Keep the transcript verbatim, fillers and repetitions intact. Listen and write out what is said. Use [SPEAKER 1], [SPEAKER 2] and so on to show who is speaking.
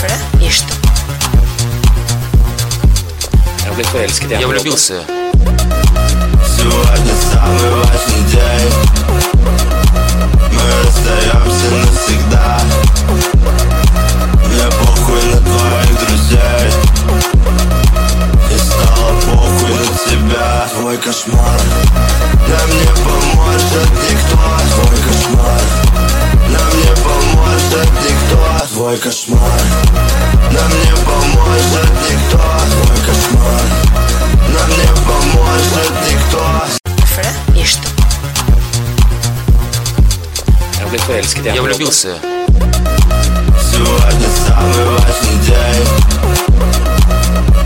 [SPEAKER 1] И что?
[SPEAKER 2] Я влюбился.
[SPEAKER 3] Сегодня самый важный день. Мы расстаемся навсегда. Мне похуй на твоих друзей. И стало похуй на тебя. Твой кошмар нам не поможет никто. Твой кошмар нам не поможет никто. Твой кошмар нам не поможет никто. Твой кошмар нам не поможет никто.
[SPEAKER 1] И что?
[SPEAKER 2] Я влюбился.
[SPEAKER 3] Сегодня самый важный день.